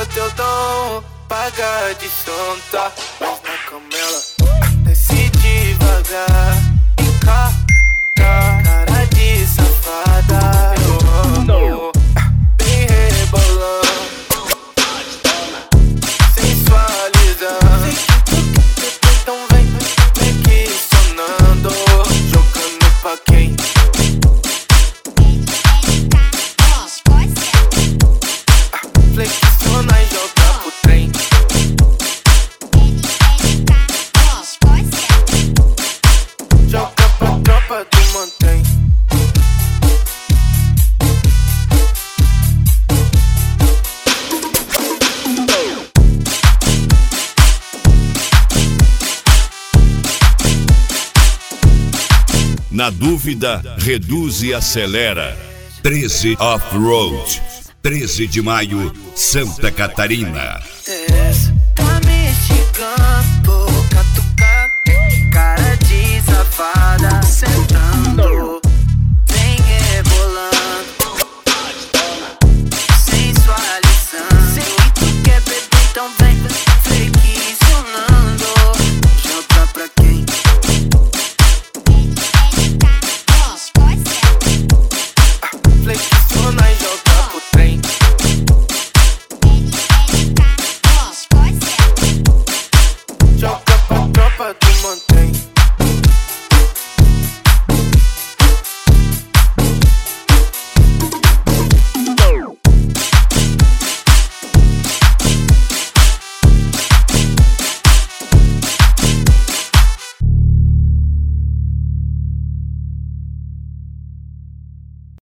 o teu dom, paga de santa. Mas na camela, desce devagar. Encara, cara de safada. Eu amo, bem rebolando, sensualizando. Então vem que sonando, jogando pra quem? Flexiona e joga pro trem. Joga pra tropa do mantém. Na dúvida, reduz e acelera. 13 Off-Road, 13 de maio, Santa Catarina.